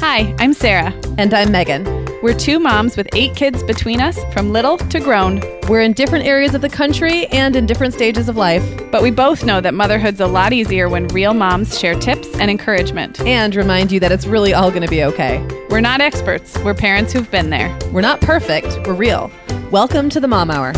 Hi, I'm Sarah. And I'm Megan. We're two moms with 8 kids between us, from little to grown. We're in different areas of the country and in different stages of life. But we both know that motherhood's a lot easier when real moms share tips and encouragement. And remind you that it's really all going to be okay. We're not experts. We're parents who've been there. We're not perfect. We're real. Welcome to the Mom Hour.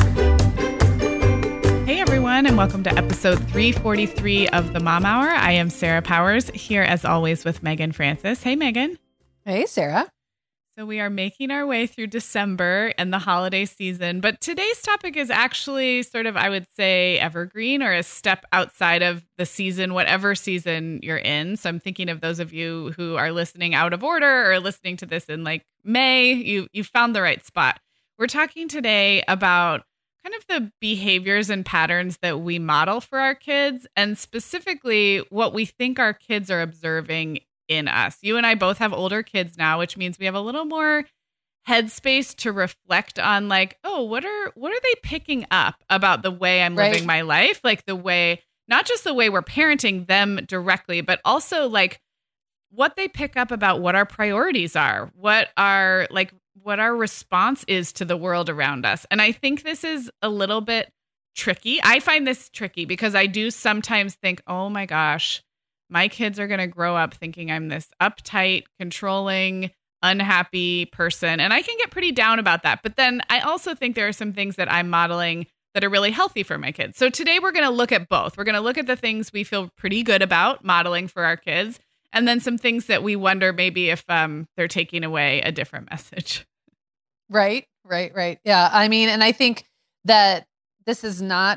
Hey everyone, and welcome to episode 343 of the Mom Hour. I am Sarah Powers, here as always with Megan Francis. Hey Megan. Hey Sarah. So we are making our way through December and the holiday season, but today's topic is actually sort of, I would say, evergreen or a step outside of the season, whatever season you're in. So I'm thinking of those of you who are listening out of order or listening to this in like May, you found the right spot. We're talking today about kind of the behaviors and patterns that we model for our kids, and specifically what we think our kids are observing in us. You and I both have older kids now, which means we have a little more headspace to reflect on like, oh, what are they picking up about the way I'm living my life? Like the way, not just the way we're parenting them directly, but also like what they pick up about what our priorities are, what our response is to the world around us. And I think this is a little bit tricky. I find this tricky because I do sometimes think, oh my gosh, my kids are going to grow up thinking I'm this uptight, controlling, unhappy person. And I can get pretty down about that. But then I also think there are some things that I'm modeling that are really healthy for my kids. So today we're going to look at both. We're going to look at the things we feel pretty good about modeling for our kids, and then some things that we wonder maybe if they're taking away a different message. Right. Yeah. I mean, and I think that this is not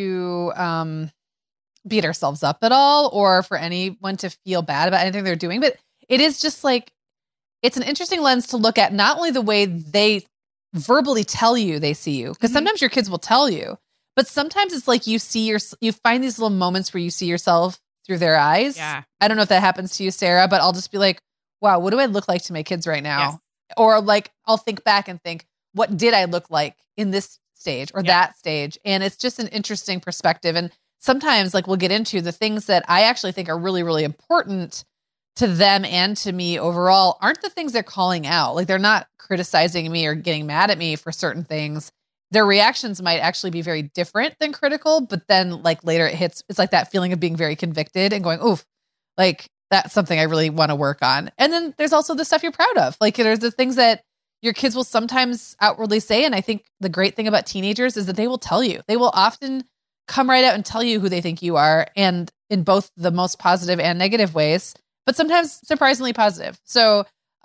to beat ourselves up at all or for anyone to feel bad about anything they're doing, but it is just like, it's an interesting lens to look at not only the way they verbally tell you they see you, because sometimes your kids will tell you, but sometimes it's like you find these little moments where you see yourself through their eyes. Yeah. I don't know if that happens to you, Sarah, but I'll just be like, wow, what do I look like to my kids right now? Yes. Or like, I'll think back and think, what did I look like in this stage or that stage? And it's just an interesting perspective. And sometimes like we'll get into the things that I actually think are really, really important to them and to me overall aren't the things they're calling out. Like they're not criticizing me or getting mad at me for certain things. Their reactions might actually be very different than critical, but then like later it hits, it's like that feeling of being very convicted and going, oof, like that's something I really want to work on. And then there's also the stuff you're proud of. Like there's the things that your kids will sometimes outwardly say. And I think the great thing about teenagers is that they will tell you. They will often come right out and tell you who they think you are, and in both the most positive and negative ways, but sometimes surprisingly positive. So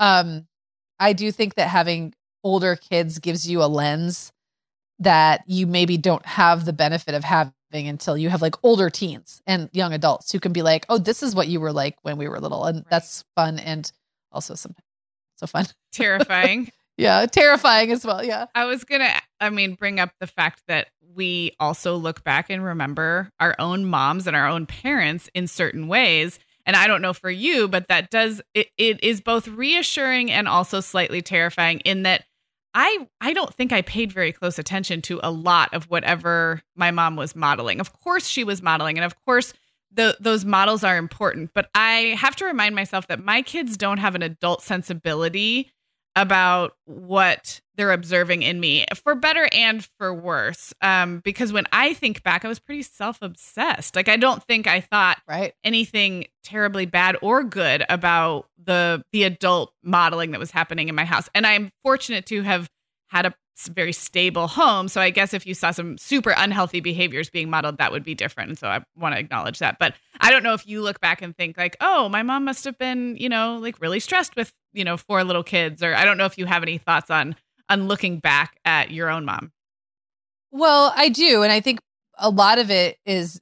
I do think that having older kids gives you a lens that you maybe don't have the benefit of having until you have like older teens and young adults who can be like, oh, this is what you were like when we were little. And that's fun. And also sometimes so fun. Terrifying. Yeah. Terrifying as well. Yeah. I was going to, bring up the fact that we also look back and remember our own moms and our own parents in certain ways. And I don't know for you, but that it is both reassuring and also slightly terrifying in that I don't think I paid very close attention to a lot of whatever my mom was modeling. Of course she was modeling, and of course those models are important, but I have to remind myself that my kids don't have an adult sensibility about what they're observing in me, for better and for worse. Because when I think back, I was pretty self-obsessed. Like, I don't think I thought anything terribly bad or good about the adult modeling that was happening in my house. And I'm fortunate to have had a very stable home. So I guess if you saw some super unhealthy behaviors being modeled, that would be different. And so I want to acknowledge that. But I don't know if you look back and think like, oh, my mom must have been, like really stressed with, 4 little kids, or I don't know if you have any thoughts on looking back at your own mom. Well, I do. And I think a lot of it is,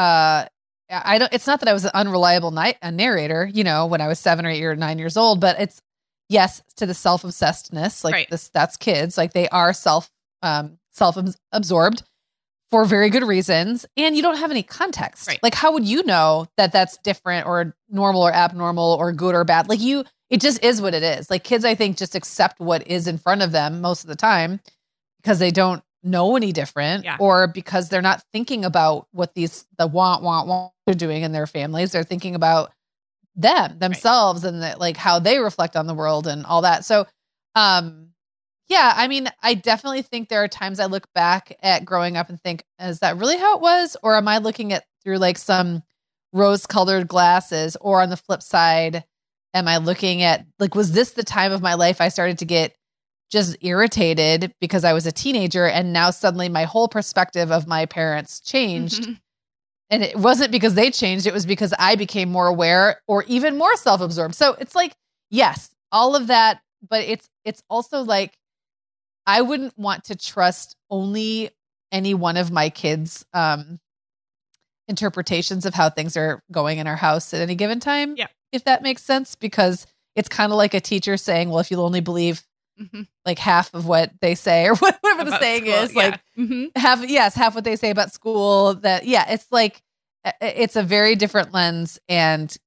it's not that I was an unreliable narrator, when I was 7 or 8 or 9 years old, but it's yes to the self-obsessedness, like that's kids, like they are self-absorbed for very good reasons. And you don't have any context. Right. Like, how would you know that that's different or normal or abnormal or good or bad? Like it just is what it is. Like kids, I think, just accept what is in front of them most of the time because they don't know any different or because they're not thinking about what the want are doing in their families. They're thinking about themselves, and like how they reflect on the world and all that. So, yeah, I mean, I definitely think there are times I look back at growing up and think, is that really how it was? Or am I looking at through like some rose-colored glasses? Or on the flip side, am I looking at like, was this the time of my life I started to get just irritated because I was a teenager, and now suddenly my whole perspective of my parents changed? Mm-hmm. And it wasn't because they changed. It was because I became more aware or even more self-absorbed. So it's like, yes, all of that. But it's also like, I wouldn't want to trust only any one of my kids' interpretations of how things are going in our house at any given time. Yeah. If that makes sense, because it's kind of like a teacher saying, well, if you'll only believe like half of what they say, or whatever the saying is, like half what they say about school, that, it's like, it's a very different lens. And,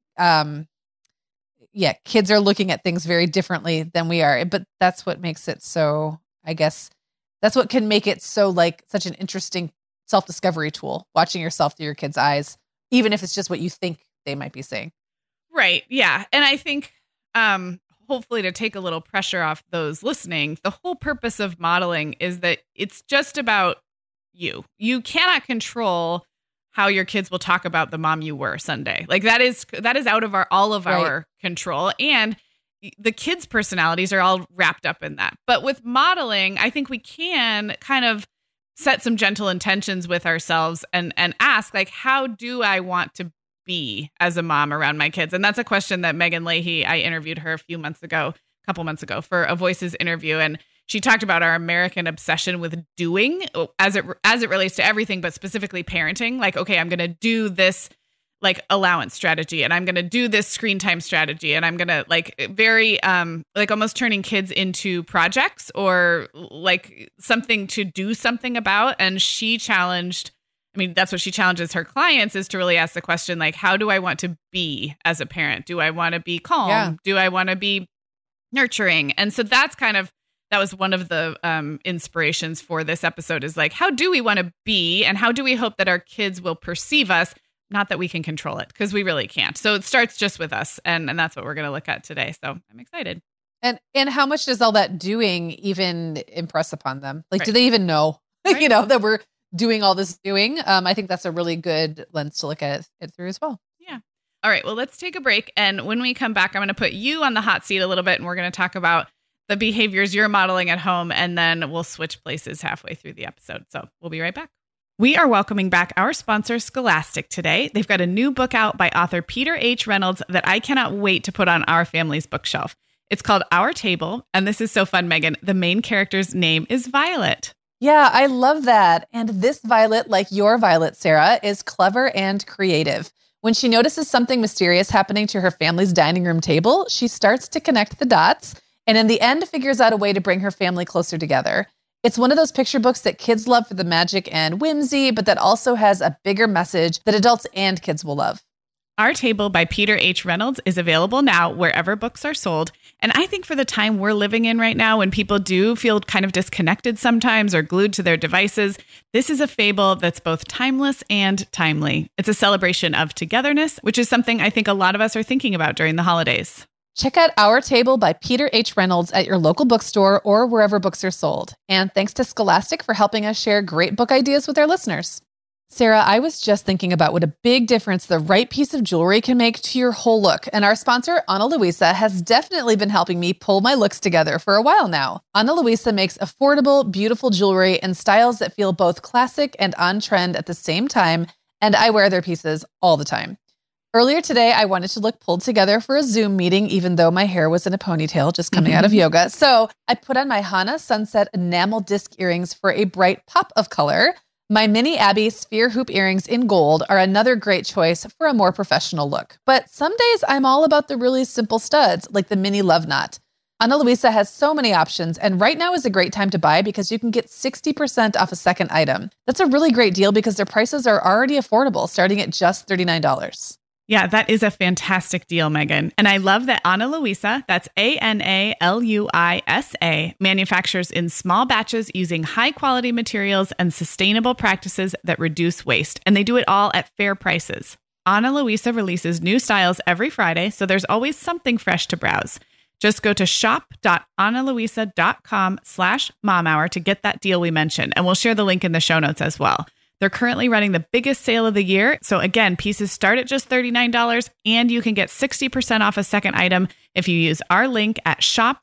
kids are looking at things very differently than we are, but that's what makes it so, I guess that's what can make it so like such an interesting self-discovery tool, watching yourself through your kids' eyes, even if it's just what you think they might be saying. Right. Yeah. And I think, hopefully to take a little pressure off those listening, the whole purpose of modeling is that it's just about you. You cannot control how your kids will talk about the mom you were Sunday. Like that is out of our control. And the kids' personalities are all wrapped up in that. But with modeling, I think we can kind of set some gentle intentions with ourselves and ask, like, how do I want to be as a mom around my kids? And that's a question that Megan Leahy, I interviewed her a couple months ago for a Voices interview. And she talked about our American obsession with doing as it relates to everything, but specifically parenting. Like, okay, I'm going to do this like allowance strategy, and I'm going to do this screen time strategy, and I'm going to like very like almost turning kids into projects or like something to do something about. And she challenged, I mean, that's what she challenges her clients, is to really ask the question, like, how do I want to be as a parent? Do I want to be calm? Yeah. Do I want to be nurturing? And so that was one of the inspirations for this episode, is like, how do we want to be, and how do we hope that our kids will perceive us? Not that we can control it, because we really can't. So it starts just with us. And that's what we're going to look at today. So I'm excited. And how much does all that doing even impress upon them? Like, do they even know, that we're doing all this doing? I think that's a really good lens to look at it through as well. Yeah. All right. Well, let's take a break. And when we come back, I'm going to put you on the hot seat a little bit, and we're going to talk about the behaviors you're modeling at home. And then we'll switch places halfway through the episode. So we'll be right back. We are welcoming back our sponsor, Scholastic, today. They've got a new book out by author Peter H. Reynolds that I cannot wait to put on our family's bookshelf. It's called Our Table, and this is so fun, Megan. The main character's name is Violet. Yeah, I love that. And this Violet, like your Violet, Sarah, is clever and creative. When she notices something mysterious happening to her family's dining room table, she starts to connect the dots, and in the end figures out a way to bring her family closer together. It's one of those picture books that kids love for the magic and whimsy, but that also has a bigger message that adults and kids will love. Our Table by Peter H. Reynolds is available now wherever books are sold. And I think for the time we're living in right now, when people do feel kind of disconnected sometimes or glued to their devices, this is a fable that's both timeless and timely. It's a celebration of togetherness, which is something I think a lot of us are thinking about during the holidays. Check out Our Table by Peter H. Reynolds at your local bookstore or wherever books are sold. And thanks to Scholastic for helping us share great book ideas with our listeners. Sarah, I was just thinking about what a big difference the right piece of jewelry can make to your whole look. And our sponsor, Ana Luisa, has definitely been helping me pull my looks together for a while now. Ana Luisa makes affordable, beautiful jewelry in styles that feel both classic and on trend at the same time. And I wear their pieces all the time. Earlier today, I wanted to look pulled together for a Zoom meeting, even though my hair was in a ponytail just coming out of yoga. So I put on my Hana Sunset enamel disc earrings for a bright pop of color. My Mini Abbey sphere hoop earrings in gold are another great choice for a more professional look. But some days I'm all about the really simple studs, like the Mini Love Knot. Ana Luisa has so many options, and right now is a great time to buy because you can get 60% off a second item. That's a really great deal because their prices are already affordable, starting at just $39. Yeah, that is a fantastic deal, Megan. And I love that Ana Luisa, that's ANALUISA, manufactures in small batches using high quality materials and sustainable practices that reduce waste. And they do it all at fair prices. Ana Luisa releases new styles every Friday, so there's always something fresh to browse. Just go to shop.analuisa.com/momhour to get that deal we mentioned, and we'll share the link in the show notes as well. They're currently running the biggest sale of the year. So again, pieces start at just $39 and you can get 60% off a second item if you use our link at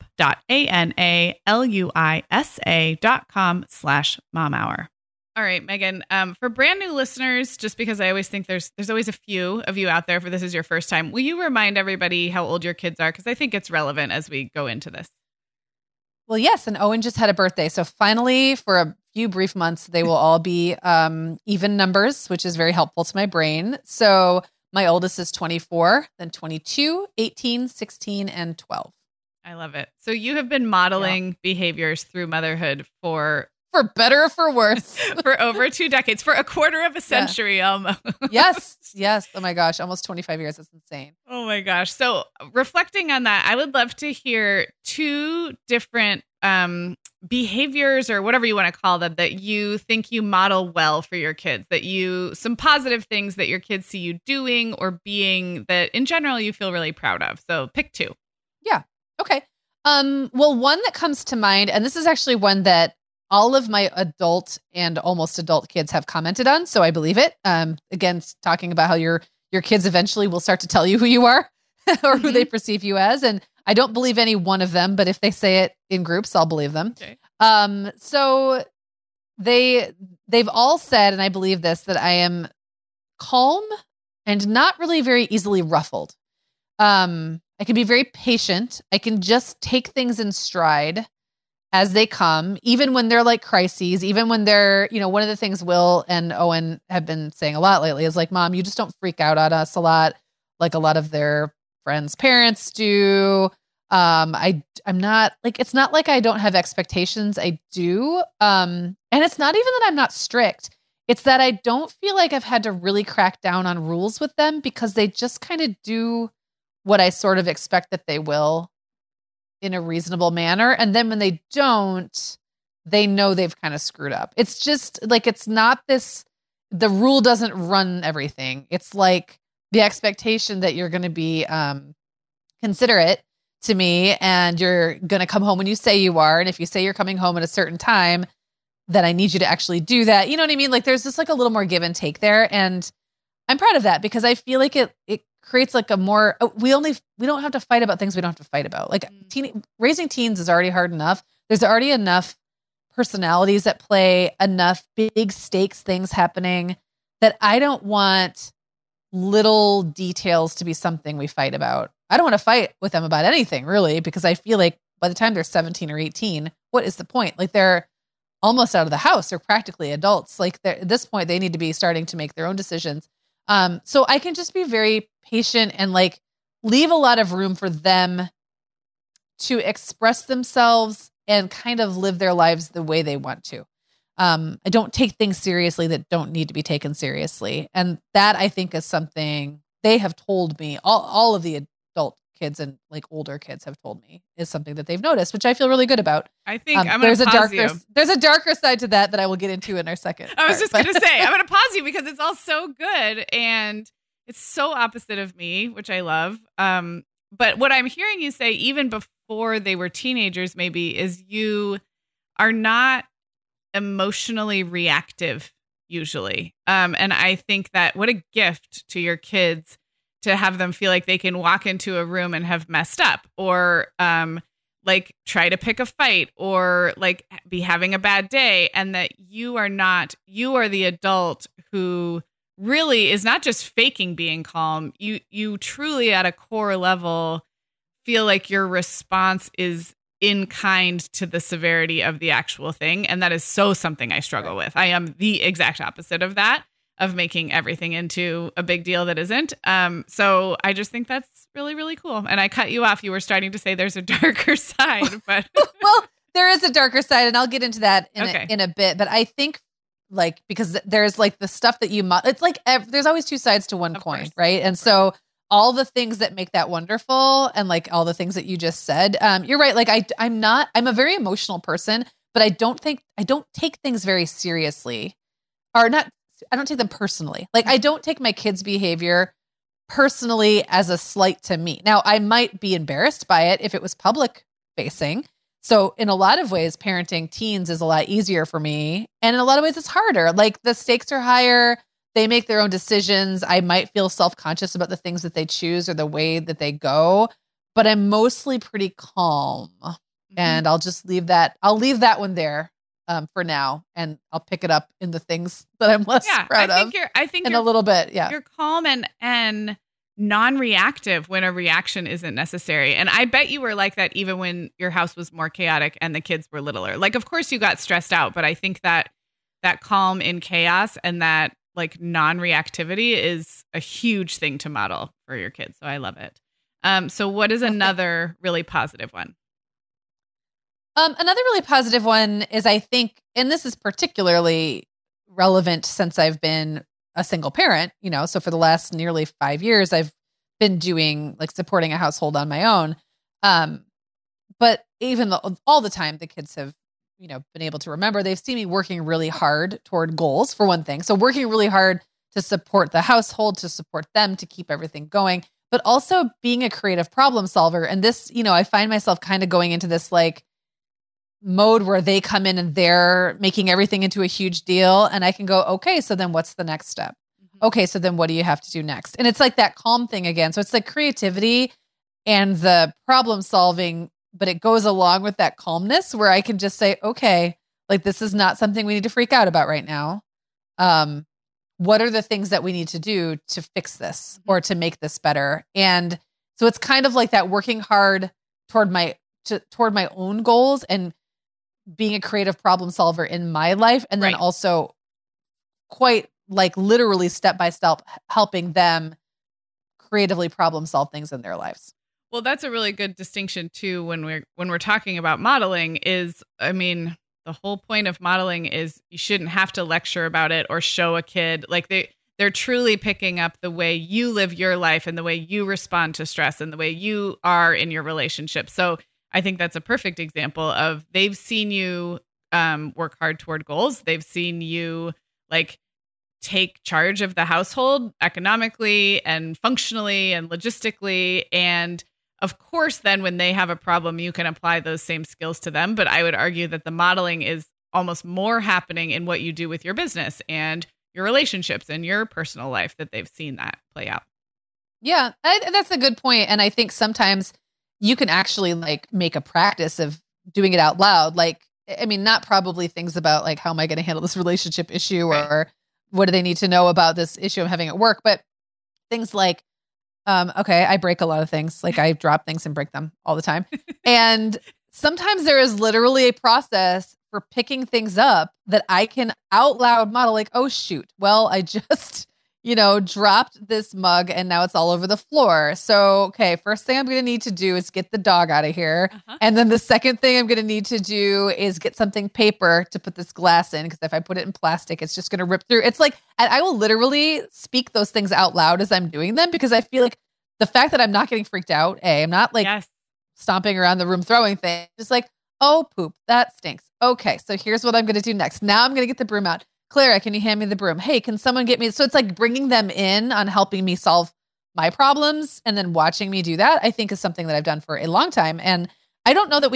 shop.analuisa.com/momhour. All right, Megan, for brand new listeners, just because I always think there's always a few of you out there for this is your first time, will you remind everybody how old your kids are? Because I think it's relevant as we go into this. Well, yes. And Owen just had a birthday. So finally, for a few brief months, they will all be even numbers, which is very helpful to my brain. So my oldest is 24, then 22, 18, 16, and 12. I love it. So you have been modeling behaviors through motherhood for better or for worse, for over 2 decades, for a quarter of a century almost. Yes. Oh my gosh. Almost 25 years. That's insane. Oh my gosh. So reflecting on that, I would love to hear 2 different behaviors or whatever you want to call them that you think you model well for your kids, some positive things that your kids see you doing or being that in general you feel really proud of. So pick 2. Yeah. Okay. Well, one that comes to mind, and this is actually one that all of my adult and almost adult kids have commented on, so I believe it. Again, talking about how your kids eventually will start to tell you who you are or who they perceive you as. And I don't believe any one of them, but if they say it in groups, I'll believe them. Okay. So they've all said, and I believe this, that I am calm and not really very easily ruffled. I can be very patient. I can just take things in stride as they come, even when they're like crises, even when they're, one of the things Will and Owen have been saying a lot lately is like, Mom, you just don't freak out on us a lot, like a lot of their friends' parents do. I'm not like, it's not like I don't have expectations. I do. And it's not even that I'm not strict. It's that I don't feel like I've had to really crack down on rules with them because they just kind of do what I sort of expect that they will in a reasonable manner. And then when they don't, they know they've kind of screwed up. It's just like, it's not the rule doesn't run everything. It's like the expectation that you're going to be considerate to me and you're going to come home when you say you are. And if you say you're coming home at a certain time, then I need you to actually do that. You know what I mean? Like there's just like a little more give and take there. And I'm proud of that because I feel like it creates like a more, we don't have to fight about things we don't have to fight about. Like raising teens is already hard enough. There's already enough personalities at play, enough big stakes things happening that I don't want little details to be something we fight about. I don't want to fight with them about anything really, because I feel like by the time they're 17 or 18, what is the point? Like they're almost out of the house. They're practically adults. Like at this point, they need to be starting to make their own decisions. So I can just be very patient and like leave a lot of room for them to express themselves and kind of live their lives the way they want to. I don't take things seriously that don't need to be taken seriously. And that I think is something they have told me, all of the adult kids and like older kids have told me is something that they've noticed, which I feel really good about. I think there's a darker side to that I will get into in our second. I was just going to say, I'm going to pause you because it's all so good and it's so opposite of me, which I love. But what I'm hearing you say, even before they were teenagers, maybe, is you are not emotionally reactive usually. And I think that what a gift to your kids to have them feel like they can walk into a room and have messed up or like try to pick a fight or like be having a bad day. And that you are the adult who really is not just faking being calm. You truly at a core level feel like your response is in kind to the severity of the actual thing. And that is something I struggle with. I am the exact opposite of that, of making everything into a big deal that isn't. So I just think that's really, really cool. And I cut you off. You were starting to say there's a darker side, but well, there is a darker side and I'll get into that in a bit. But I think like, because there's like the stuff that it's like, there's always 2 sides to one coin. Right. And so all the things that make that wonderful and like all the things that you just said, you're right. Like I'm a very emotional person, but I don't take things very seriously or not. I don't take them personally. Like I don't take my kids' behavior personally as a slight to me. Now, I might be embarrassed by it if it was public facing. So in a lot of ways, parenting teens is a lot easier for me. And in a lot of ways, it's harder. Like the stakes are higher. They make their own decisions. I might feel self-conscious about the things that they choose or the way that they go, but I'm mostly pretty calm. And I'll just leave that. I'll leave that one there for now, and I'll pick it up in the things that I'm less proud of. I think in a little bit. Yeah, you're calm and non-reactive when a reaction isn't necessary. And I bet you were like that even when your house was more chaotic and the kids were littler. Like, of course, you got stressed out, but I think that calm in chaos and that like non-reactivity is a huge thing to model for your kids. So I love it. So what is another really positive one? Another really positive one is, I think, and this is particularly relevant since I've been a single parent, so for the last nearly 5 years, I've been doing like supporting a household on my own. But even all the time, the kids have, been able to remember, they've seen me working really hard toward goals, for one thing. So working really hard to support the household, to support them, to keep everything going, but also being a creative problem solver. And this, I find myself kind of going into this like mode where they come in and they're making everything into a huge deal. And I can go, okay, so then what's the next step? Okay, so then what do you have to do next? And it's like that calm thing again. So it's like creativity and the problem solving, but it goes along with that calmness where I can just say, okay, like this is not something we need to freak out about right now. What are the things that we need to do to fix this or to make this better? And so it's kind of like that working hard toward my own goals and being a creative problem solver in my life. And then also quite like literally step by step helping them creatively problem solve things in their lives. Well, that's a really good distinction too when we're talking about modeling is, I mean, the whole point of modeling is you shouldn't have to lecture about it or show a kid. Like they're truly picking up the way you live your life and the way you respond to stress and the way you are in your relationship. So I think that's a perfect example of they've seen you work hard toward goals. They've seen you like take charge of the household economically and functionally and logistically. And of course, then when they have a problem, you can apply those same skills to them. But I would argue that the modeling is almost more happening in what you do with your business and your relationships and your personal life that they've seen that play out. Yeah, that's a good point. And I think sometimes you can actually like make a practice of doing it out loud. Like, I mean, not probably things about like, how am I going to handle this relationship issue or what do they need to know about this issue I'm having at work? But things like, okay, I break a lot of things. Like I drop things and break them all the time. And sometimes there is literally a process for picking things up that I can out loud model like, oh shoot, well, I just, dropped this mug and now it's all over the floor. So, okay, first thing I'm going to need to do is get the dog out of here. And then the second thing I'm going to need to do is get something paper to put this glass in. Because if I put it in plastic, it's just going to rip through. It's like, and I will literally speak those things out loud as I'm doing them because I feel like the fact that I'm not getting freaked out, I'm not like stomping around the room throwing things. Just like, oh, poop, that stinks. Okay, so here's what I'm going to do next. Now I'm going to get the broom out. Clara, can you hand me the broom? Hey, can someone get me? So it's like bringing them in on helping me solve my problems and then watching me do that, I think is something that I've done for a long time. And I don't know that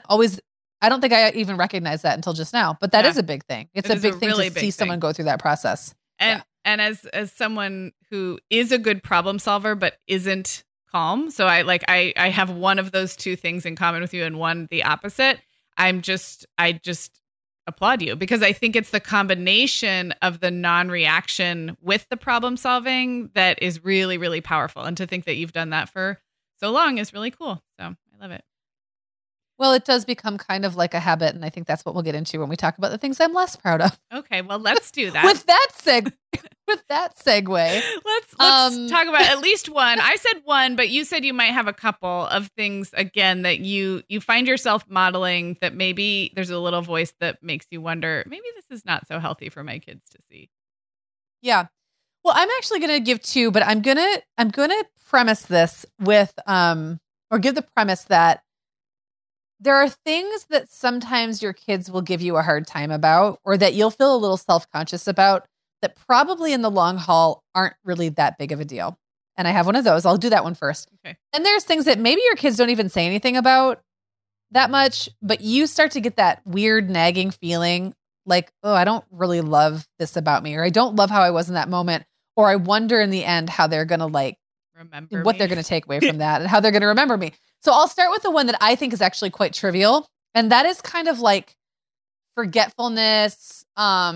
I don't think I even recognized that until just now, but that is a big thing. It's a big thing to see someone go through that process. And as someone who is a good problem solver, but isn't calm. So I have one of those two things in common with you and one the opposite. I just applaud you because I think it's the combination of the non-reaction with the problem solving that is really, really powerful. And to think that you've done that for so long is really cool. So I love it. Well, it does become kind of like a habit. And I think that's what we'll get into when we talk about the things I'm less proud of. Okay, well, let's do that. With that segue. Let's talk about at least one. I said one, but you said you might have a couple of things, again, that you find yourself modeling that maybe there's a little voice that makes you wonder, maybe this is not so healthy for my kids to see. Yeah. Well, I'm actually going to give two, but I'm going to premise this with, or give the premise that there are things that sometimes your kids will give you a hard time about, or that you'll feel a little self-conscious about, that probably in the long haul aren't really that big of a deal. and I have one of those. I'll do that one first. Okay. And there's things that maybe your kids don't even say anything about that much, but you start to get that weird nagging feeling like, oh, I don't really love this about me, or I don't love how I was in that moment, or I wonder in the end how they're going to like remember what me. they're going to take away from that and how they're going to remember me. So I'll start with the one that I think is actually quite trivial. And that is kind of like forgetfulness.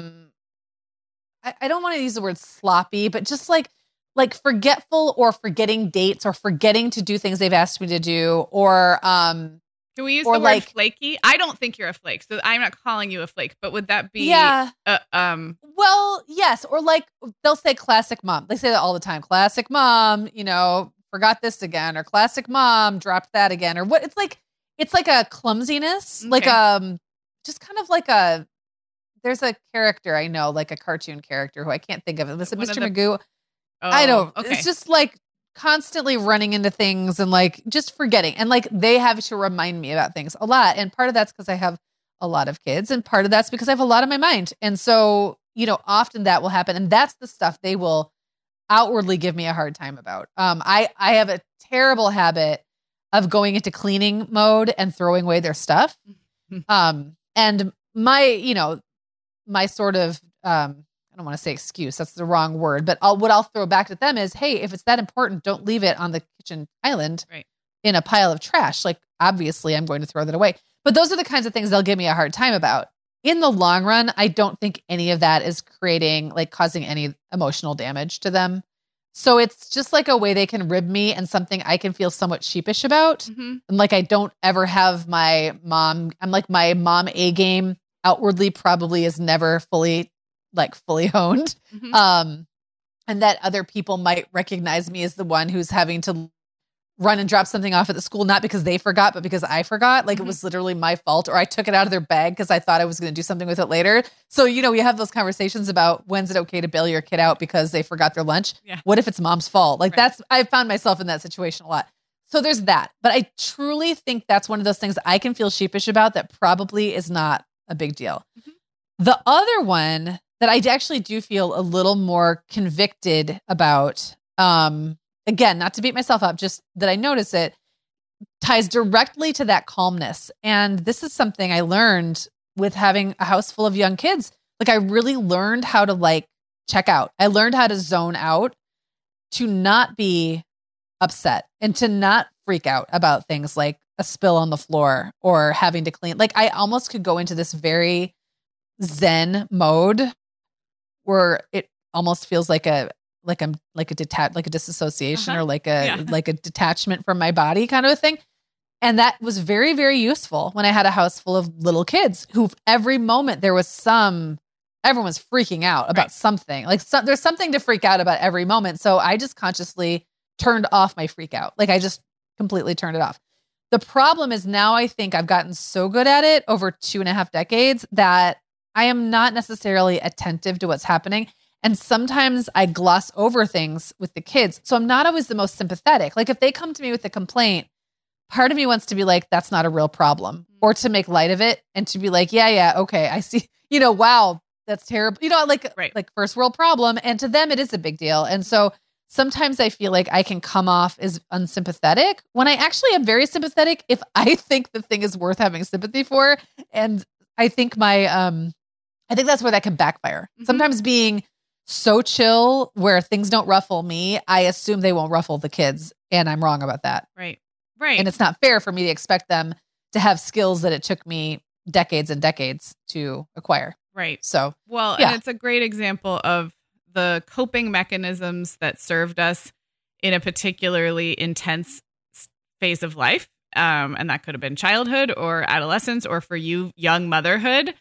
I don't want to use the word sloppy, but just like forgetful or forgetting dates or forgetting to do things they've asked me to do, or can we use the word flaky? I don't think you're a flake, so I'm not calling you a flake. But would that be? Yeah. Well, yes. Or like they'll say classic mom. They say that all the time. Classic mom, forgot this again, or classic mom dropped that again, or what? It's like a clumsiness, Okay. like just kind of like a. There's a character I know, like a cartoon character who I can't think of. Was it Mr. Magoo? I don't. Okay. It's just like constantly running into things and like just forgetting. And like they have to remind me about things a lot. And part of that's because I have a lot of kids, and part of that's because I have a lot on my mind. And so, often that will happen. And that's the stuff they will outwardly give me a hard time about. I have a terrible habit of going into cleaning mode and throwing away their stuff. And my sort of, I don't want to say excuse, that's the wrong word, but what I'll throw back at them is, hey, if it's that important, don't leave it on the kitchen island in a pile of trash. Like, obviously I'm going to throw that away. But those are the kinds of things they'll give me a hard time about. In the long run, I don't think any of that is causing any emotional damage to them. So it's just like a way they can rib me and something I can feel somewhat sheepish about. Mm-hmm. And like, I don't ever have my mom A game outwardly probably is never fully honed. Mm-hmm. And that other people might recognize me as the one who's having to run and drop something off at the school, not because they forgot, but because I forgot. Like, it was literally my fault, or I took it out of their bag because I thought I was going to do something with it later. So, we have those conversations about when's it okay to bail your kid out because they forgot their lunch? Yeah. What if it's mom's fault? Like I found myself in that situation a lot. So there's that. But I truly think that's one of those things I can feel sheepish about that probably is not a big deal. Mm-hmm. The other one that I actually do feel a little more convicted about, again, not to beat myself up, just that I notice it, ties directly to that calmness. And this is something I learned with having a house full of young kids. Like, I really learned how to check out. I learned how to zone out, to not be upset and to not freak out about things like a spill on the floor or having to clean. Like, I almost could go into this very Zen mode where it almost feels like a disassociation or like a detachment from my body kind of a thing. And that was very, very useful when I had a house full of little kids who every moment everyone was freaking out about something. Like, there's something to freak out about every moment. So I just consciously turned off my freak out. Like, I just completely turned it off. The problem is now I think I've gotten so good at it over 2.5 decades that I am not necessarily attentive to what's happening. And sometimes I gloss over things with the kids. So I'm not always the most sympathetic. Like, if they come to me with a complaint, part of me wants to be like, that's not a real problem, or to make light of it and to be like, yeah, okay, I see, wow, that's terrible. Like first world problem. And to them, it is a big deal. And so sometimes I feel like I can come off as unsympathetic when I actually am very sympathetic if I think the thing is worth having sympathy for. And I think I think that's where that can backfire. Mm-hmm. Sometimes being so chill where things don't ruffle me, I assume they won't ruffle the kids. And I'm wrong about that. Right. And it's not fair for me to expect them to have skills that it took me decades and decades to acquire. Right. So, and it's a great example of the coping mechanisms that served us in a particularly intense phase of life. And that could have been childhood or adolescence, or for you, young motherhood,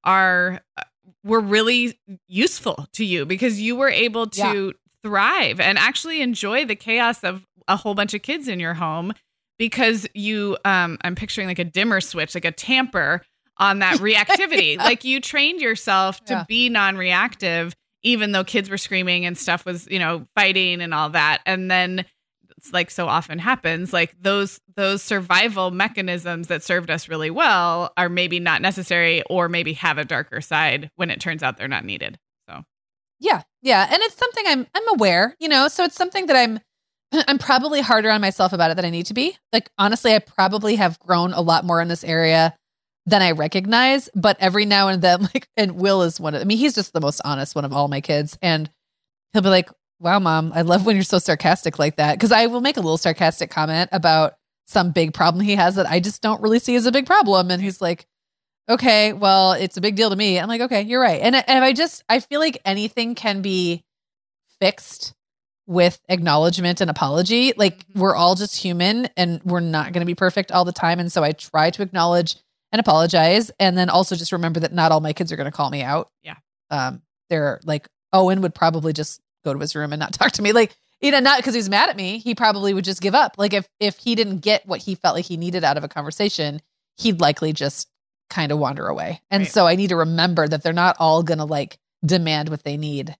were really useful to you because you were able to thrive and actually enjoy the chaos of a whole bunch of kids in your home because you, I'm picturing like a dimmer switch, like a tamper on that reactivity. Like, you trained yourself to be non-reactive, even though kids were screaming and stuff was, fighting and all that. And then it's like so often happens, like those survival mechanisms that served us really well are maybe not necessary, or maybe have a darker side when it turns out they're not needed. So yeah. And it's something I'm aware, so it's something that I'm probably harder on myself about it than I need to be. Like, honestly, I probably have grown a lot more in this area than I recognize, but every now and then, like, and Will is he's just the most honest one of all my kids. And he'll be like, wow, Mom, I love when you're so sarcastic like that. Cause I will make a little sarcastic comment about some big problem he has that I just don't really see as a big problem. And he's like, okay, well, it's a big deal to me. I'm like, okay, you're right. And I feel like anything can be fixed with acknowledgement and apology. Like, we're all just human and we're not going to be perfect all the time. And so I try to acknowledge and apologize. And then also just remember that not all my kids are going to call me out. Yeah. They're like, Owen would probably just go to his room and not talk to me. Like, not because he's mad at me. He probably would just give up. Like, if he didn't get what he felt like he needed out of a conversation, he'd likely just kind of wander away. And so I need to remember that they're not all going to like demand what they need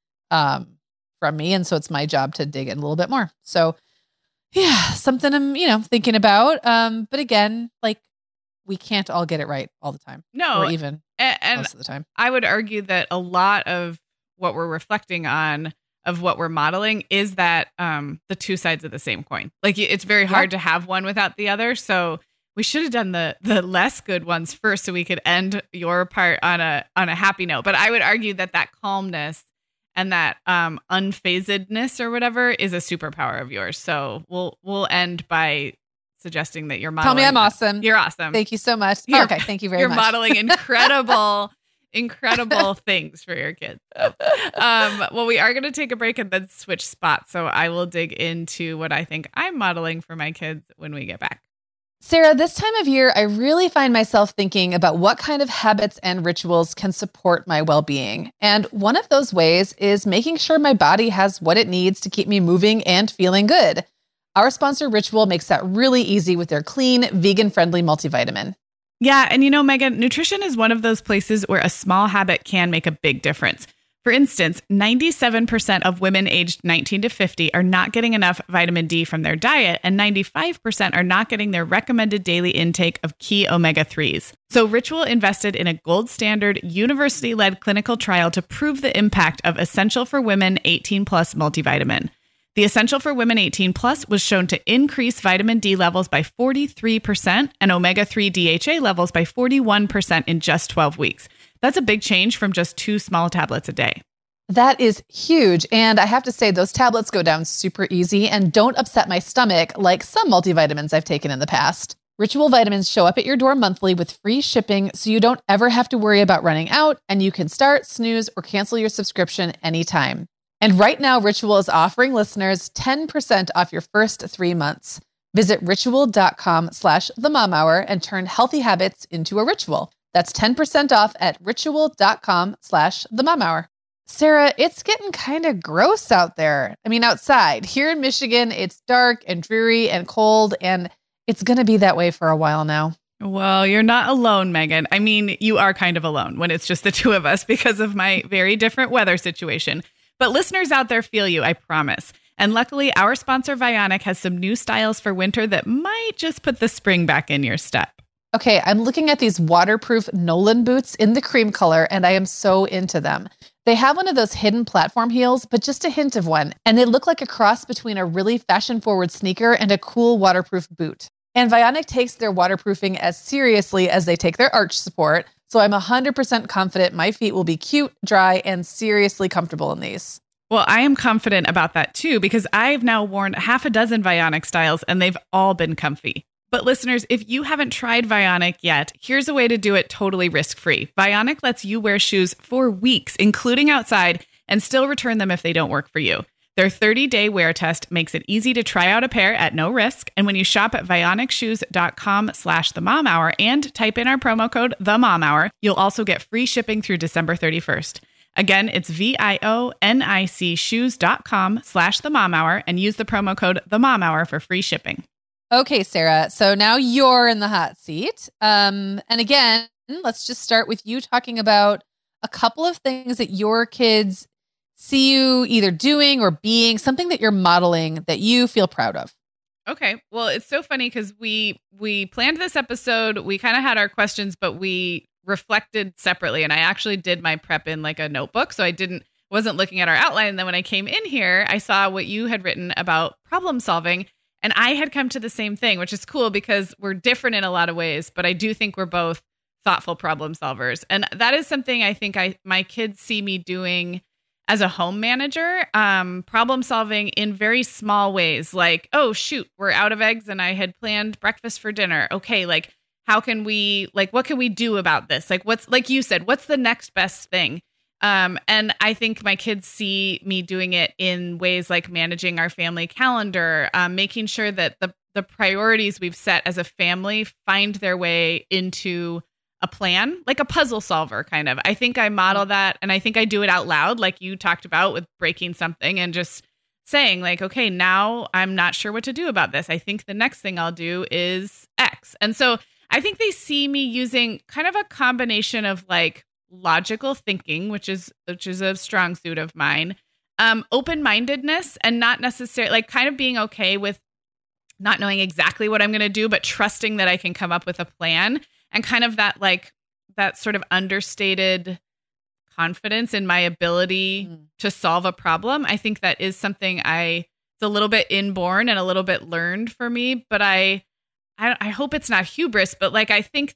from me. And so it's my job to dig in a little bit more. So yeah, something I'm, thinking about. But again, like, we can't all get it right all the time. No, or even and most of the time. I would argue that a lot of what we're reflecting on of what we're modeling is that the two sides of the same coin. Like, it's very hard to have one without the other. So we should have done the less good ones first so we could end your part on a happy note. But I would argue that calmness and that unfazedness or whatever is a superpower of yours. So we'll end by suggesting that you're modeling. Tell me I'm awesome. You're awesome. Thank you so much. Okay, thank you very much. You're modeling incredible things for your kids. Well, we are going to take a break and then switch spots. So I will dig into what I think I'm modeling for my kids when we get back. Sarah, this time of year, I really find myself thinking about what kind of habits and rituals can support my well-being. And one of those ways is making sure my body has what it needs to keep me moving and feeling good. Our sponsor, Ritual, makes that really easy with their clean, vegan-friendly multivitamin. Yeah. And Megan, nutrition is one of those places where a small habit can make a big difference. For instance, 97% of women aged 19 to 50 are not getting enough vitamin D from their diet, and 95% are not getting their recommended daily intake of key omega-3s. So Ritual invested in a gold standard, university-led clinical trial to prove the impact of Essential for Women 18 Plus multivitamin. The Essential for Women 18 Plus was shown to increase vitamin D levels by 43% and omega-3 DHA levels by 41% in just 12 weeks. That's a big change from just 2 small tablets a day. That is huge. And I have to say, those tablets go down super easy and don't upset my stomach like some multivitamins I've taken in the past. Ritual vitamins show up at your door monthly with free shipping, so you don't ever have to worry about running out, and you can start, snooze, or cancel your subscription anytime. And right now, Ritual is offering listeners 10% off your first 3 months. Visit ritual.com/themomhour and turn healthy habits into a ritual. That's 10% off at ritual.com/themomhour. Sarah, it's getting kind of gross out there. I mean, outside. Here in Michigan, it's dark and dreary and cold, and it's going to be that way for a while now. Well, you're not alone, Megan. I mean, you are kind of alone when it's just the two of us because of my very different weather situation. But listeners out there feel you, I promise. And luckily, our sponsor, Vionic, has some new styles for winter that might just put the spring back in your step. Okay, I'm looking at these waterproof Nolan boots in the cream color, and I am so into them. They have one of those hidden platform heels, but just a hint of one, and they look like a cross between a really fashion-forward sneaker and a cool waterproof boot. And Vionic takes their waterproofing as seriously as they take their arch support, so I'm 100% confident my feet will be cute, dry, and seriously comfortable in these. Well, I am confident about that too, because I've now worn half a dozen Vionic styles and they've all been comfy. But listeners, if you haven't tried Vionic yet, here's a way to do it totally risk-free. Vionic lets you wear shoes for weeks, including outside, and still return them if they don't work for you. Their 30-day wear test makes it easy to try out a pair at no risk. And when you shop at vionicshoes.com/themomhour and type in our promo code TheMomHour, you'll also get free shipping through December 31st. Again, it's VIONIC shoes.com/themomhour and use the promo code TheMomHour for free shipping. Okay, Sarah. So now you're in the hot seat. And again, let's just start with you talking about a couple of things that your kids see you either doing or being, something that you're modeling that you feel proud of. Okay. Well, it's so funny because we planned this episode. We kind of had our questions, but we reflected separately. And I actually did my prep in like a notebook. So I wasn't wasn't looking at our outline. And then when I came in here, I saw what you had written about problem solving. And I had come to the same thing, which is cool because we're different in a lot of ways, but I do think we're both thoughtful problem solvers. And that is something I think my kids see me doing as a home manager, problem solving in very small ways. Like, oh, shoot, we're out of eggs and I had planned breakfast for dinner. Okay, like, how can we, like, what can we do about this? Like, what's, like you said, what's the next best thing? And I think my kids see me doing it in ways like managing our family calendar, making sure that the priorities we've set as a family find their way into a plan, like a puzzle solver kind of. I think I model that, and I think I do it out loud, like you talked about with breaking something and just saying like, okay, now I'm not sure what to do about this. I think the next thing I'll do is X. And so I think they see me using kind of a combination of like logical thinking, which is a strong suit of mine, open-mindedness, and not necessarily like kind of being okay with not knowing exactly what I'm going to do, but trusting that I can come up with a plan, and kind of that like that sort of understated confidence in my ability to solve a problem. I think that is something it's a little bit inborn and a little bit learned for me, but I hope it's not hubris, but like I think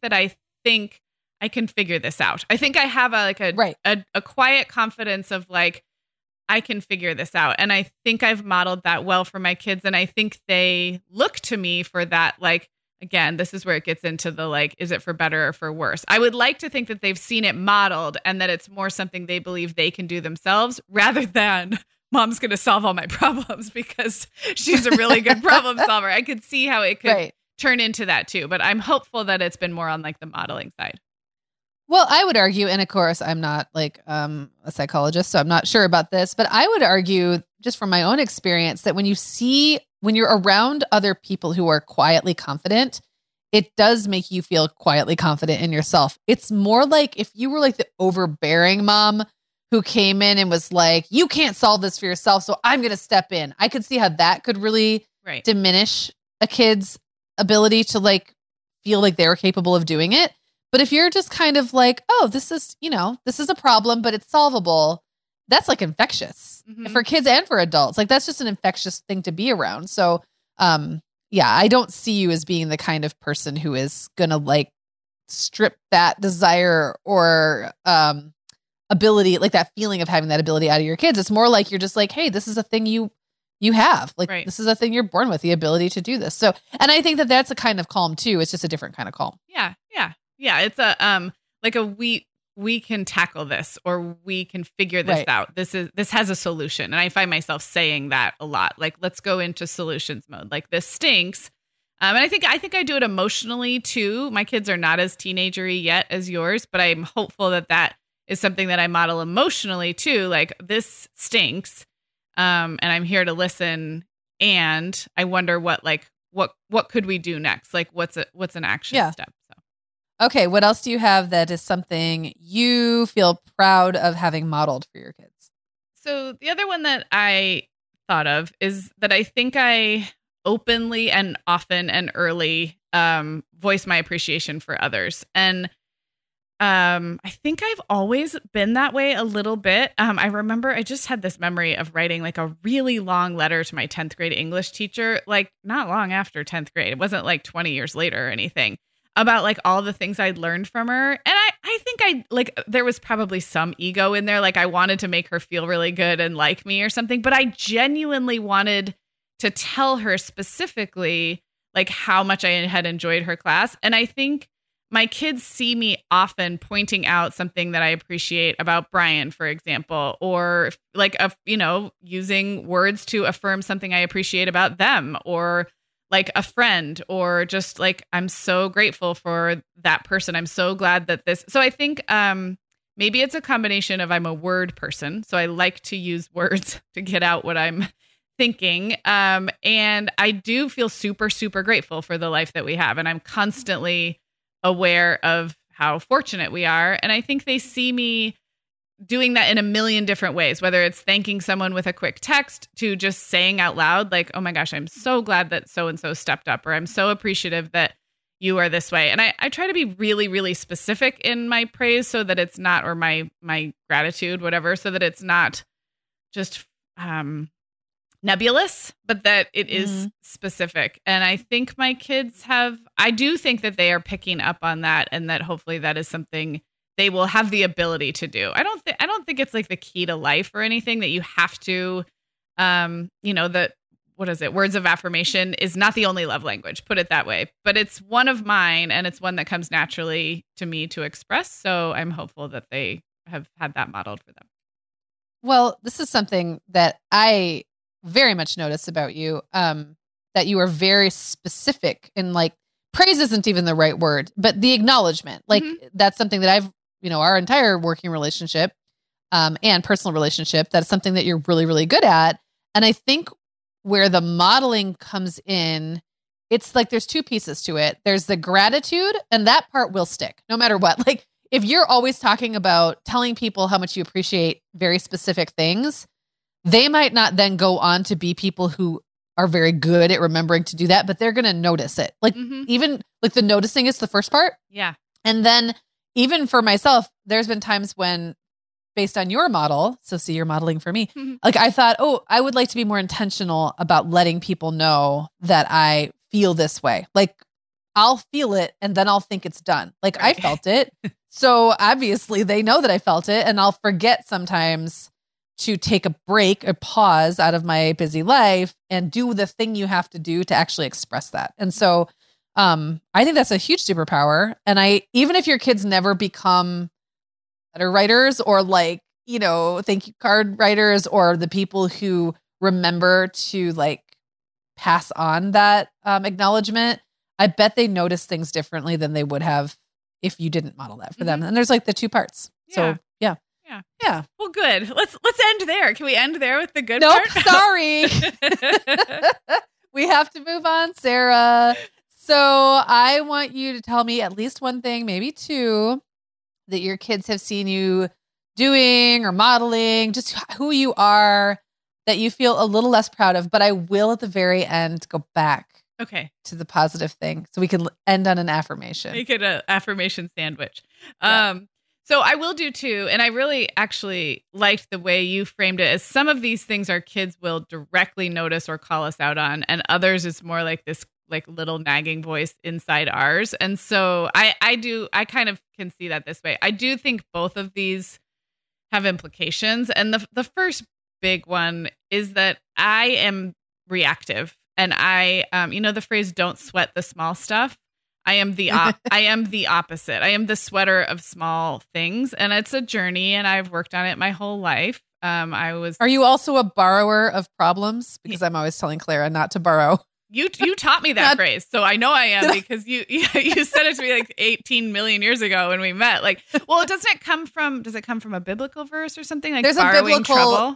I can figure this out. I think I have a quiet confidence of like, I can figure this out. And I think I've modeled that well for my kids. And I think they look to me for that. Like, again, this is where it gets into the, like, is it for better or for worse? I would like to think that they've seen it modeled and that it's more something they believe they can do themselves rather than mom's going to solve all my problems because she's a really good problem solver. I could see how it could turn into that too, but I'm hopeful that it's been more on like the modeling side. Well, I would argue, and of course, I'm not like a psychologist, so I'm not sure about this, but I would argue just from my own experience that when you're around other people who are quietly confident, it does make you feel quietly confident in yourself. It's more like if you were like the overbearing mom who came in and was like, you can't solve this for yourself, so I'm going to step in. I could see how that could really diminish a kid's ability to like feel like they were capable of doing it. But if you're just kind of like, oh, this is a problem, but it's solvable, that's like infectious for kids and for adults. Like that's just an infectious thing to be around. So, I don't see you as being the kind of person who is going to like strip that desire or ability, like that feeling of having that ability out of your kids. It's more like you're just like, hey, this is a thing you have. Like this is a thing you're born with, the ability to do this. So, and I think that that's a kind of calm too. It's just a different kind of calm. Yeah. It's a like a we can tackle this, or we can figure this out. This has a solution, and I find myself saying that a lot. Like, let's go into solutions mode. Like this stinks, and I think I do it emotionally too. My kids are not as teenagery yet as yours, but I'm hopeful that is something that I model emotionally too. Like this stinks, and I'm here to listen. And I wonder what could we do next? Like what's an action step? So. Okay, what else do you have that is something you feel proud of having modeled for your kids? So the other one that I thought of is that I think I openly and often and early voice my appreciation for others. And I think I've always been that way a little bit. I remember I just had this memory of writing like a really long letter to my 10th grade English teacher, like not long after 10th grade. It wasn't like 20 years later or anything, about like all the things I'd learned from her. And I think there was probably some ego in there. Like I wanted to make her feel really good and like me or something, but I genuinely wanted to tell her specifically like how much I had enjoyed her class. And I think my kids see me often pointing out something that I appreciate about Brian, for example, or like, using words to affirm something I appreciate about them, or like a friend, or just like, I'm so grateful for that person. I'm so glad that so I think maybe it's a combination of I'm a word person. So I like to use words to get out what I'm thinking. And I do feel super, super grateful for the life that we have. And I'm constantly aware of how fortunate we are. And I think they see me doing that in a million different ways, whether it's thanking someone with a quick text to just saying out loud, like, oh my gosh, I'm so glad that so-and-so stepped up, or I'm so appreciative that, you are this way. And I try to be really, really specific in my praise so that it's not, or my gratitude, whatever, so that it's not just nebulous, but that it is specific. And I think my kids I do think that they are picking up on that, and that hopefully that is something they will have the ability to do. I don't think it's like the key to life or anything that you have to, words of affirmation is not the only love language, put it that way, but it's one of mine, and it's one that comes naturally to me to express. So I'm hopeful that they have had that modeled for them. Well, this is something that I very much notice about you, that you are very specific, and like praise isn't even the right word, but the acknowledgement, like that's something that I've, our entire working relationship, and personal relationship, that's something that you're really, really good at. And I think where the modeling comes in, it's like there's two pieces to it. There's the gratitude, and that part will stick no matter what. Like if you're always talking about telling people how much you appreciate very specific things, they might not then go on to be people who are very good at remembering to do that, but they're going to notice it. Like even like the noticing is the first part. Yeah. And then even for myself, there's been times when, based on your model, so see, you're modeling for me, like I thought, I would like to be more intentional about letting people know that I feel this way. Like I'll feel it and then I'll think it's done. Like I felt it. So obviously they know that I felt it, and I'll forget sometimes to take a break, a pause out of my busy life and do the thing you have to do to actually express that. And so I think that's a huge superpower. And even if your kids never become letter writers or like, thank you card writers, or the people who remember to like pass on that acknowledgement, I bet they notice things differently than they would have if you didn't model that for them. And there's like the two parts. Yeah. So yeah. Well, good. Let's end there. Can we end there with the good Nope, part? sorry. We have to move on, Sarah. So I want you to tell me at least one thing, maybe two, that your kids have seen you doing or modeling, just who you are, that you feel a little less proud of. But I will at the very end go back to the positive thing, so we can end on an affirmation. Make it an affirmation sandwich. Yeah. So I will do too. And I really actually liked the way you framed it, as some of these things our kids will directly notice or call us out on, and others it's more like this like little nagging voice inside ours. And so I kind of can see that this way. I do think both of these have implications. And the first big one is that I am reactive, and I, the phrase, don't sweat the small stuff. I am the opposite. I am the sweater of small things, and it's a journey, and I've worked on it my whole life. Are you also a borrower of problems? Because I'm always telling Clara not to borrow. You taught me that phrase, so I know I am, because you said it to me like 18 million years ago when we met. Like, well, does it come from a biblical verse or something? Like, there's borrowing a biblical trouble?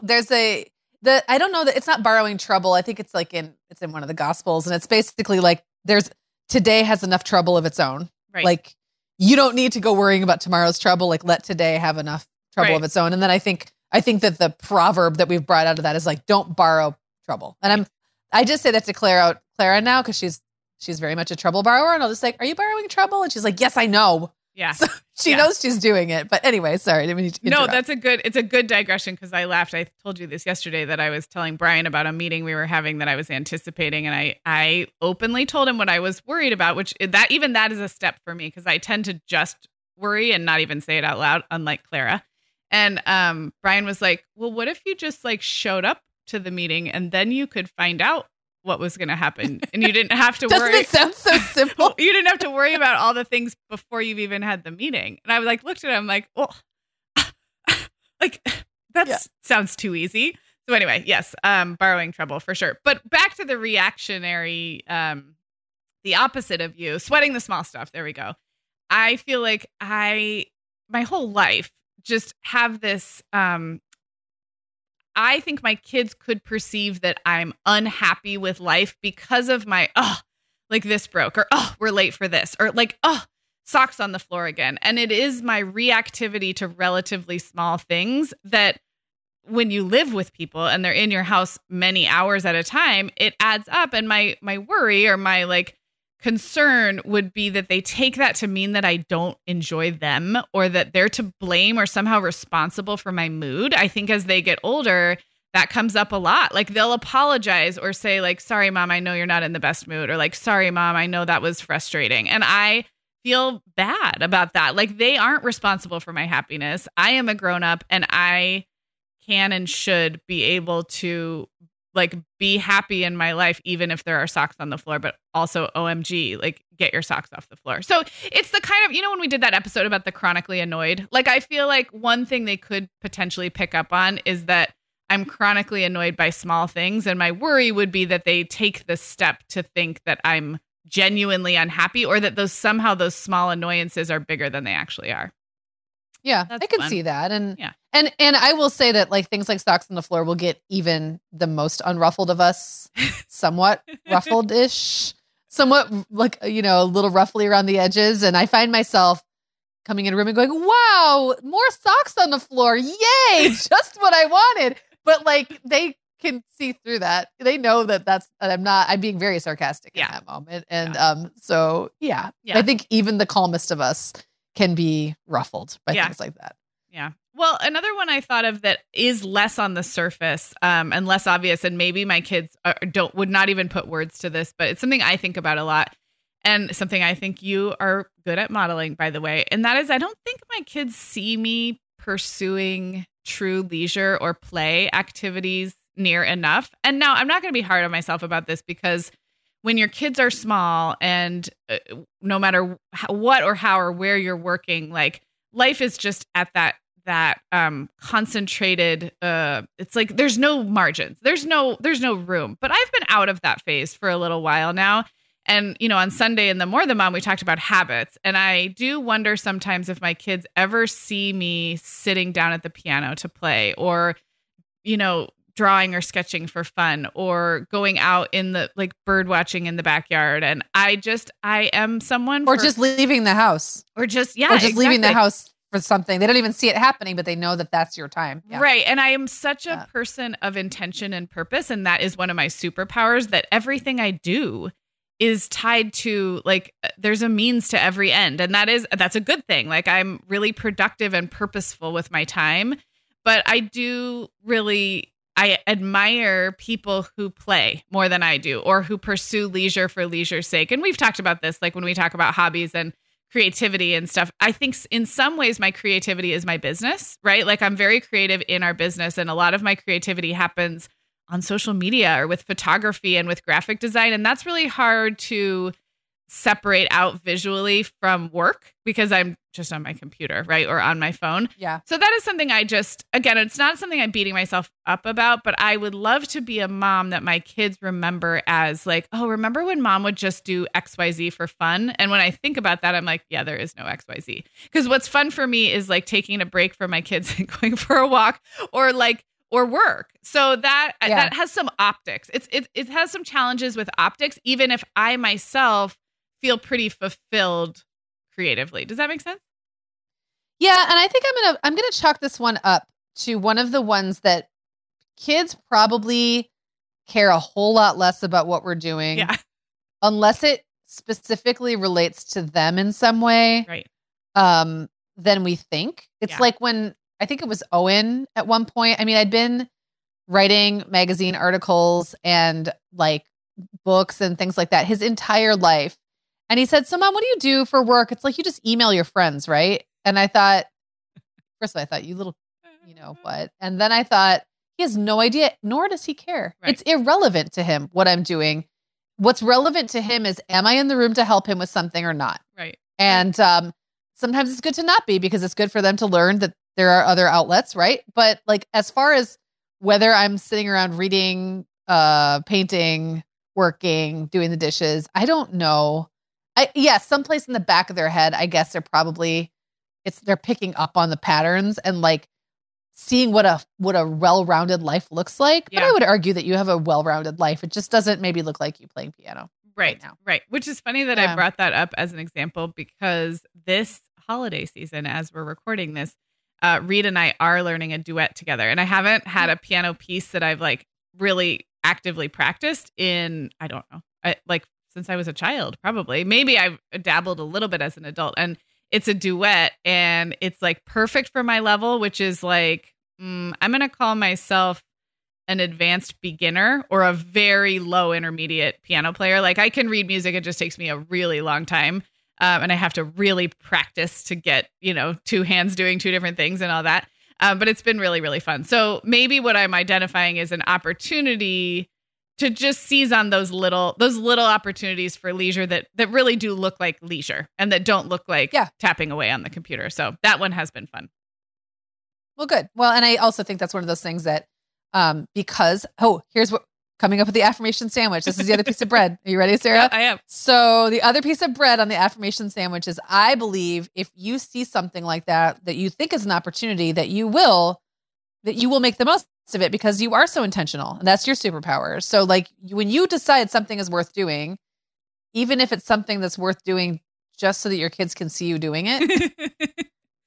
I don't know that it's not borrowing trouble. I think it's like it's in one of the Gospels, and it's basically like today has enough trouble of its own. Right. Like you don't need to go worrying about tomorrow's trouble. Like let today have enough trouble of its own. And then I think that the proverb that we've brought out of that is like, don't borrow trouble. And I just say that to Clara now, because she's very much a trouble borrower, and I'll just like, are you borrowing trouble? And she's like, yes, I know. Yeah. So she knows she's doing it. But anyway, sorry. No, it's a good digression, because I laughed. I told you this yesterday, that I was telling Brian about a meeting we were having that I was anticipating. And I openly told him what I was worried about, which that is a step for me, because I tend to just worry and not even say it out loud, unlike Clara. And Brian was like, well, what if you just like showed up to the meeting and then you could find out what was going to happen, and you didn't have to worry. Doesn't it sound so simple? You didn't have to worry about all the things before you've even had the meeting. And I like looked at him like, well, like that sounds too easy. So anyway, yes, borrowing trouble for sure. But back to the reactionary, the opposite of you, sweating the small stuff. There we go. I feel like my whole life just have this, I think my kids could perceive that I'm unhappy with life because of my, like this broke, or, we're late for this, or like, socks on the floor again. And it is my reactivity to relatively small things that when you live with people and they're in your house many hours at a time, it adds up. And my worry, or my like concern would be that they take that to mean that I don't enjoy them or that they're to blame or somehow responsible for my mood. I think as they get older, that comes up a lot. Like they'll apologize or say like, sorry, mom, I know you're not in the best mood, or like, sorry, mom, I know that was frustrating. And I feel bad about that. Like they aren't responsible for my happiness. I am a grown up and I can and should be able to like be happy in my life, even if there are socks on the floor, but also OMG, like get your socks off the floor. So it's the kind of, when we did that episode about the chronically annoyed, like I feel like one thing they could potentially pick up on is that I'm chronically annoyed by small things. And my worry would be that they take the step to think that I'm genuinely unhappy or that those small annoyances are bigger than they actually are. Yeah, That's I can fun. see that. And Yeah. and I will say that like things like socks on the floor will get even the most unruffled of us somewhat ruffled-ish, somewhat like, a little roughly around the edges. And I find myself coming in a room and going, wow, more socks on the floor. Yay, just what I wanted. But like they can see through that. They know that I'm being very sarcastic in that moment. And so, yeah, I think even the calmest of us can be ruffled by things like that. Yeah. Well, another one I thought of that is less on the surface and less obvious, and maybe my kids would not even put words to this, but it's something I think about a lot and something I think you are good at modeling, by the way. And that is, I don't think my kids see me pursuing true leisure or play activities near enough. And now I'm not going to be hard on myself about this because when your kids are small and no matter what or how or where you're working, like life is just at that concentrated, it's like there's no margins. There's no room. But I've been out of that phase for a little while now. And, on Sunday in the More Than Mom, we talked about habits. And I do wonder sometimes if my kids ever see me sitting down at the piano to play or, drawing or sketching for fun or going out in the like bird watching in the backyard. And I am someone just leaving the house or just leaving the house for something. They don't even see it happening, but they know that that's your time. Yeah. Right. And I am such a person of intention and purpose. And that is one of my superpowers, that everything I do is tied to like, there's a means to every end. And that's a good thing. Like I'm really productive and purposeful with my time, but I admire people who play more than I do or who pursue leisure for leisure's sake. And we've talked about this, like when we talk about hobbies and creativity and stuff. I think in some ways my creativity is my business, right? Like I'm very creative in our business. And a lot of my creativity happens on social media or with photography and with graphic design. And that's really hard to separate out visually from work because I'm just on my computer, right? Or on my phone. Yeah. So that is something again, it's not something I'm beating myself up about, but I would love to be a mom that my kids remember as like, oh, remember when mom would just do XYZ for fun? And when I think about that, I'm like, yeah, there is no XYZ. Because what's fun for me is like taking a break from my kids and going for a walk or work. So that has some optics. It has some challenges with optics, even if I myself feel pretty fulfilled creatively. Does that make sense? Yeah, and I think I'm gonna chalk this one up to one of the ones that kids probably care a whole lot less about what we're doing, unless it specifically relates to them in some way, right? Than we think. It's like when I think it was Owen at one point. I mean, I'd been writing magazine articles and like books and things like that his entire life. And he said, so mom, what do you do for work? It's like, you just email your friends, right? And I thought, first of all, I thought, you little, what? And then I thought, he has no idea, nor does he care. Right. It's irrelevant to him what I'm doing. What's relevant to him is, am I in the room to help him with something or not? Right. And sometimes it's good to not be, because it's good for them to learn that there are other outlets, right? But like, as far as whether I'm sitting around reading, painting, working, doing the dishes, I don't know. Someplace in the back of their head, I guess they're picking up on the patterns and like seeing what a well-rounded life looks like. Yeah. But I would argue that you have a well-rounded life. It just doesn't maybe look like you playing piano. Right now. Right. Which is funny that I brought that up as an example, because this holiday season, as we're recording this, Reed and I are learning a duet together. And I haven't had a piano piece that I've like really actively practiced in, I don't know, like since I was a child, probably. Maybe I've dabbled a little bit as an adult, and it's a duet, and it's like perfect for my level, which is like, I'm going to call myself an advanced beginner or a very low intermediate piano player. Like I can read music. It just takes me a really long time. And I have to really practice to get, two hands doing two different things and all that. But it's been really, really fun. So maybe what I'm identifying is an opportunity to just seize on those little opportunities for leisure that really do look like leisure and that don't look like tapping away on the computer. So that one has been fun. Well, good. Well, and I also think that's one of those things that because here's what coming up with the affirmation sandwich. This is the other piece of bread. Are you ready, Sarah? Yeah, I am. So the other piece of bread on the affirmation sandwich is I believe if you see something like that you think is an opportunity, that you will make the most of it because you are so intentional, and that's your superpower. So like when you decide something is worth doing, even if it's something that's worth doing just so that your kids can see you doing it,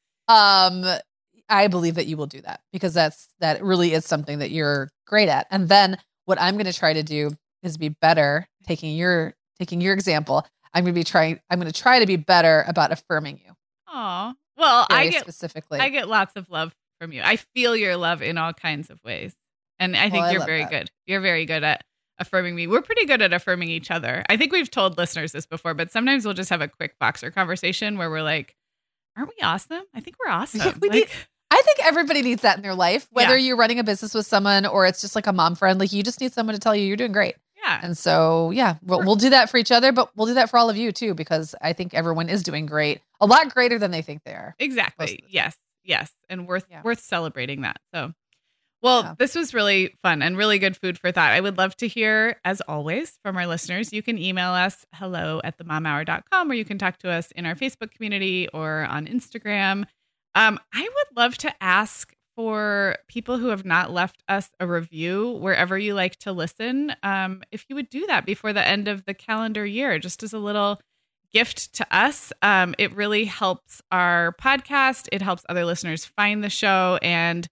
I believe that you will do that because that really is something that you're great at. And then what I'm going to try to do is be better. Taking your example, I'm going to try to be better about affirming you. Oh, well, I get lots of love from you. I feel your love in all kinds of ways, and I think you're very good. You're very good at affirming me. We're pretty good at affirming each other. I think we've told listeners this before, but sometimes we'll just have a quick Voxer conversation where we're like, "Aren't we awesome? I think we're awesome." I think everybody needs that in their life, whether you're running a business with someone or it's just like a mom friend. Like you just need someone to tell you you're doing great. Yeah. And so, we'll do that for each other, but we'll do that for all of you too, because I think everyone is doing great, a lot greater than they think they are. Exactly. Yes. And worth celebrating that. So, This was really fun and really good food for thought. I would love to hear, as always, from our listeners. You can email us hello@themomhour.com, or you can talk to us in our Facebook community or on Instagram. I would love to ask for people who have not left us a review wherever you like to listen, if you would do that before the end of the calendar year, just as a little gift to us. It really helps our podcast. It helps other listeners find the show, and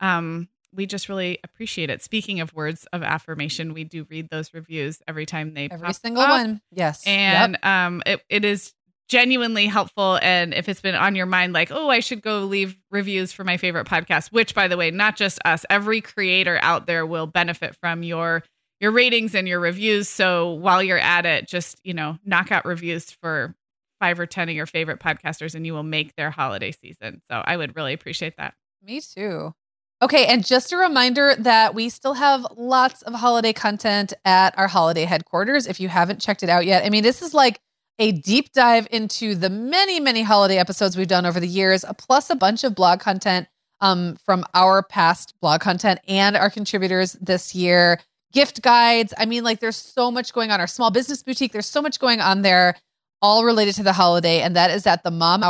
we just really appreciate it. Speaking of words of affirmation, we do read those reviews every time they pop every single up. one. Yes. And it is genuinely helpful. And if it's been on your mind, like, I should go leave reviews for my favorite podcast, which, by the way, not just us, every creator out there will benefit from your ratings and your reviews. So while you're at it, just, knock out reviews for 5 or 10 of your favorite podcasters, and you will make their holiday season. So I would really appreciate that. Me too. Okay. And just a reminder that we still have lots of holiday content at our holiday headquarters. If you haven't checked it out yet, this is like a deep dive into the many, many holiday episodes we've done over the years, plus a bunch of blog content from our past blog content and our contributors this year, gift guides. There's so much going on. Our small business boutique, there's so much going on there, all related to the holiday. And that is at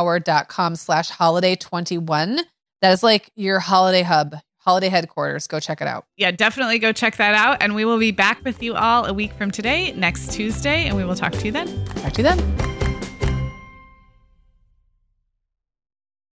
themomhour.com/holiday21. That is like your holiday hub, holiday headquarters. Go check it out. Yeah, definitely go check that out. And we will be back with you all a week from today, next Tuesday, and we will talk to you then. Talk to you then.